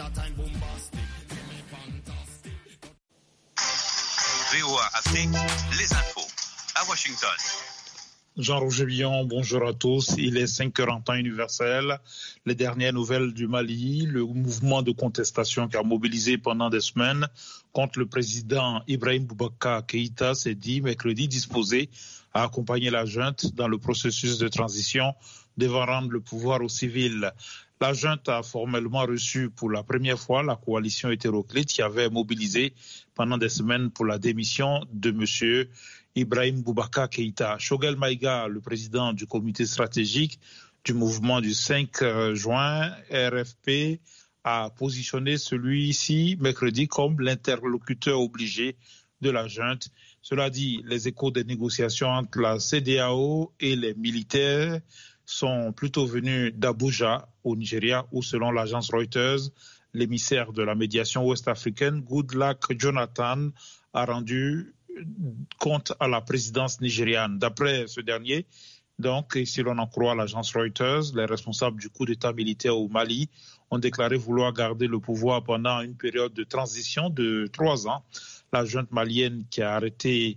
VOA Afrique, les infos à Washington. Jean-Roger Villon, bonjour à tous. Il est 5h en temps universel. Les dernières nouvelles du Mali, le mouvement de contestation qui a mobilisé pendant des semaines contre le président Ibrahim Boubacar Keïta s'est dit mercredi disposé à accompagner la junte dans le processus de transition devant rendre le pouvoir aux civils. La junte a formellement reçu pour la première fois la coalition hétéroclite qui avait mobilisé pendant des semaines pour la démission de M. Ibrahim Boubacar Keïta. Choguel Maïga, le président du comité stratégique du mouvement du 5 juin, RFP, a positionné celui-ci mercredi comme l'interlocuteur obligé de la junte. Cela dit, les échos des négociations entre la CEDEAO et les militaires sont plutôt venus d'Abuja, au Nigeria, où selon l'agence Reuters, l'émissaire de la médiation ouest-africaine, Goodluck Jonathan, a rendu compte à la présidence nigériane. D'après ce dernier, donc, et si l'on en croit l'agence Reuters, les responsables du coup d'État militaire au Mali ont déclaré vouloir garder le pouvoir pendant une période de transition de 3 ans. La junte malienne qui a arrêté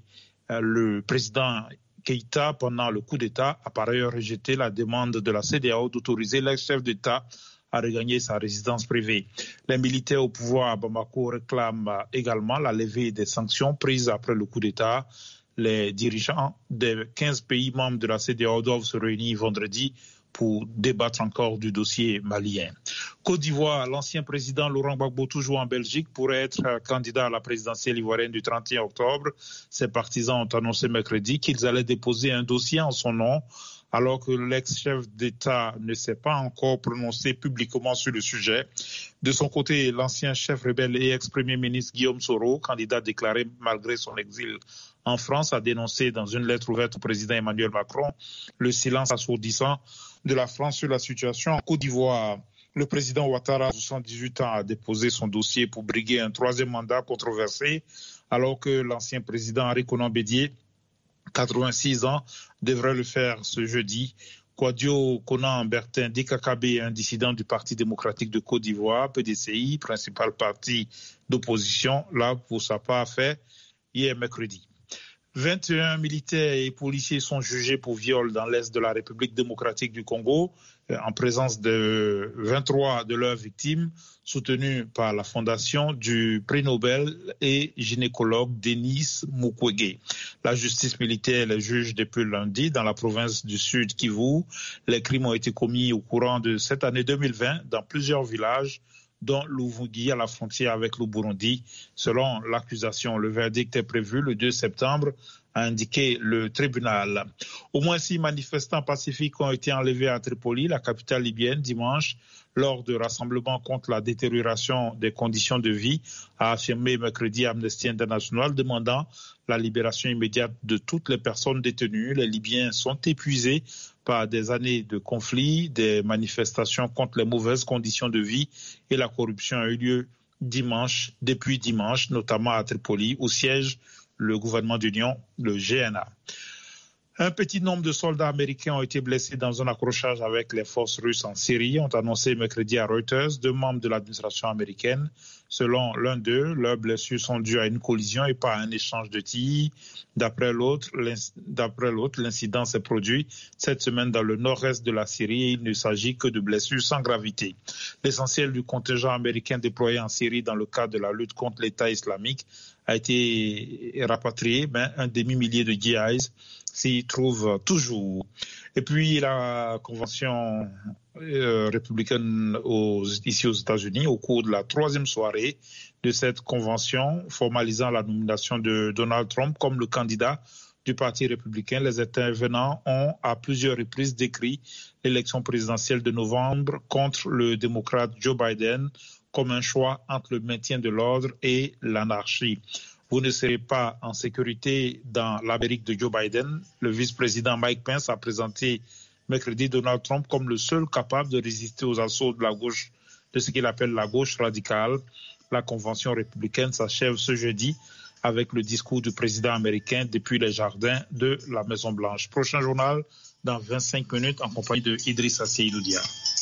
le président Keïta pendant le coup d'État a par ailleurs rejeté la demande de la CEDEAO d'autoriser l'ex-chef d'État à regagner sa résidence privée. Les militaires au pouvoir à Bamako réclament également la levée des sanctions prises après le coup d'État. Les dirigeants des 15 pays membres de la CEDEAO doivent se réunir vendredi pour débattre encore du dossier malien. Côte d'Ivoire, l'ancien président Laurent Gbagbo, toujours en Belgique, pourrait être candidat à la présidentielle ivoirienne du 31 octobre. Ses partisans ont annoncé mercredi qu'ils allaient déposer un dossier en son nom, alors que l'ex-chef d'État ne s'est pas encore prononcé publiquement sur le sujet. De son côté, l'ancien chef rebelle et ex-premier ministre Guillaume Soro, candidat déclaré malgré son exil en France, a dénoncé dans une lettre ouverte au président Emmanuel Macron le silence assourdissant de la France sur la situation en Côte d'Ivoire. Le président Ouattara, 78 ans, a déposé son dossier pour briguer un 3e mandat controversé, alors que l'ancien président Henri Konan Bédié, 86 ans, devrait le faire ce jeudi. Kouadio Konan Bertin Dikakabe, un dissident du Parti démocratique de Côte d'Ivoire, PDCI, principal parti d'opposition, là pour sa part fait hier mercredi. 21 militaires et policiers sont jugés pour viol dans l'est de la République démocratique du Congo, en présence de 23 de leurs victimes, soutenues par la fondation du prix Nobel et gynécologue Denis Mukwege. La justice militaire les juge depuis lundi dans la province du Sud Kivu. Les crimes ont été commis au courant de cette année 2020 dans plusieurs villages, dont Luvungi à la frontière avec le Burundi. Selon l'accusation, le verdict est prévu le 2 septembre, a indiqué le tribunal. Au moins 6 manifestants pacifiques ont été enlevés à Tripoli, la capitale libyenne, dimanche, lors de rassemblements contre la détérioration des conditions de vie, a affirmé mercredi Amnesty International, demandant la libération immédiate de toutes les personnes détenues. Les Libyens sont épuisés par des années de conflits, des manifestations contre les mauvaises conditions de vie et la corruption a eu lieu depuis dimanche, notamment à Tripoli, où siège le gouvernement d'union, le GNA. Un petit nombre de soldats américains ont été blessés dans un accrochage avec les forces russes en Syrie, ont annoncé mercredi à Reuters 2 membres de l'administration américaine. Selon l'un d'eux, leurs blessures sont dues à une collision et pas à un échange de tirs. D'après l'autre, l'incident s'est produit cette semaine dans le nord-est de la Syrie et il ne s'agit que de blessures sans gravité. L'essentiel du contingent américain déployé en Syrie dans le cadre de la lutte contre l'État islamique a été rapatrié, mais un demi-millier de djihadistes s'y trouve toujours. Et puis la convention républicaine ici aux États-Unis, au cours de la 3e soirée de cette convention formalisant la nomination de Donald Trump comme le candidat du Parti républicain, les intervenants ont à plusieurs reprises décrit l'élection présidentielle de novembre contre le démocrate Joe Biden comme un choix entre le maintien de l'ordre et l'anarchie. Vous ne serez pas en sécurité dans l'Amérique de Joe Biden. Le vice-président Mike Pence a présenté mercredi Donald Trump comme le seul capable de résister aux assauts de la gauche, de ce qu'il appelle la gauche radicale. La convention républicaine s'achève ce jeudi avec le discours du président américain depuis les jardins de la Maison-Blanche. Prochain journal dans 25 minutes en compagnie de Idrissa Seydoudia.